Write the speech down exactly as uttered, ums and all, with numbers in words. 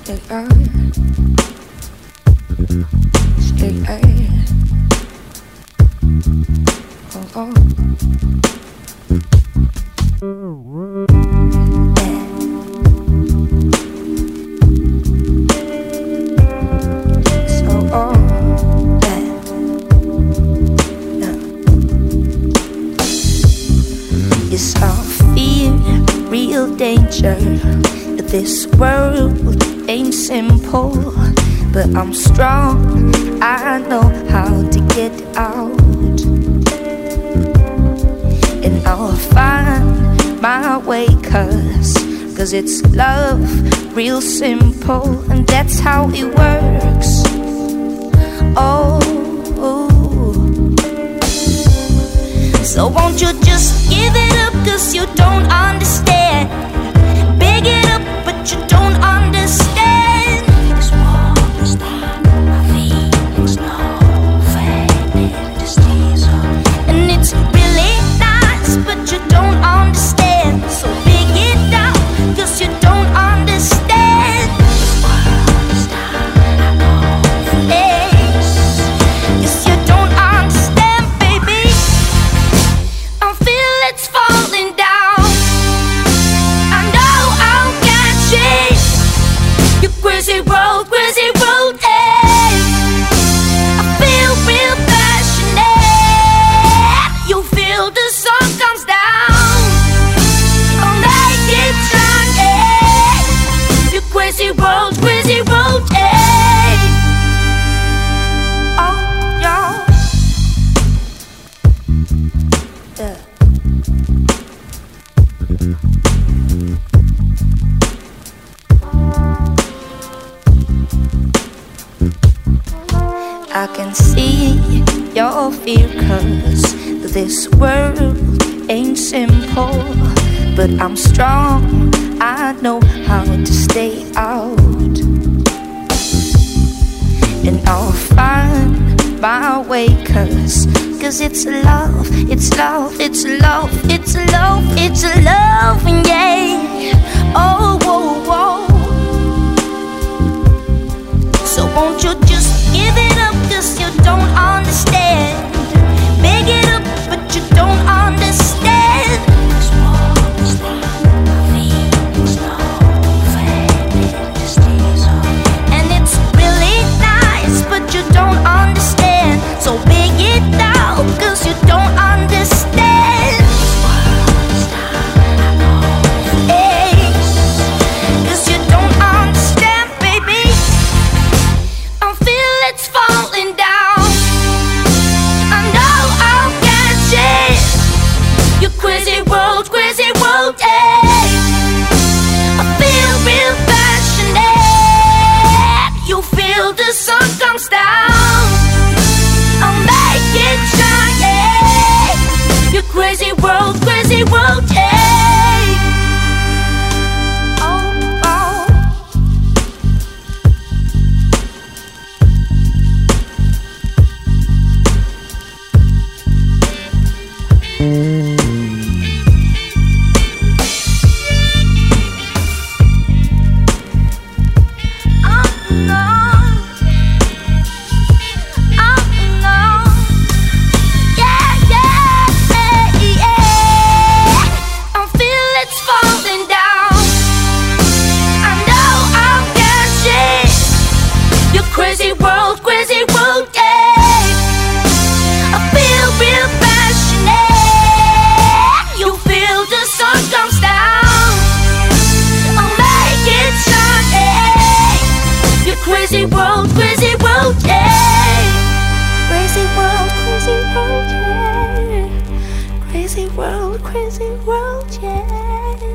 Stay out. Stay out. Oh, oh. So, oh, yeah. No. Yes, I feel real danger. This world ain't simple, but I'm strong. I know how to get out, and I'll find my way, cause, cause it's love, real simple, and that's how it works. Oh, so won't you just give it up, cause you don't understand. Big it up, but you don't understand. This world is not my feelings, no fading this diesel. And it's really nice, but you don't understand. So big it up, cause you don't understand. This world is not my feelings, cause you don't understand, baby. I feel it's falling down. Crazy road, crazy road, hey. I feel real passionate. You feel the sun comes down. I'll make it strong, hey. You crazy road, crazy road, hey. Oh, y'all. Yeah. I can see your fear, cause this world ain't simple, but I'm strong, I know how to stay out, and I'll find my way, cause, cause it's love, it's love, it's love, it's love, it's love, yeah. Oh, whoa, whoa. So won't you just give it up, cause you don't understand. Big it up, but you don't understand. This world is not my feelings, no fading this diesel. And it's really nice, but you don't understand. So big it out, cause you don't understand. This world is not my feelings, cause you don't understand, baby. I feel it's falling down. I know I'll catch it. You crazy world, crazy world, hey. I feel real passionate. You feel the sun comes down. I'll make it shine, yeah. You crazy world, crazy world, hey. Oh, oh. Crazy world, crazy world, yeah. I feel real passionate. You feel the sun comes down. I'll make it shine, yeah. You crazy world, crazy world, yeah. Crazy world, crazy world, yeah. Crazy world, crazy world, yeah.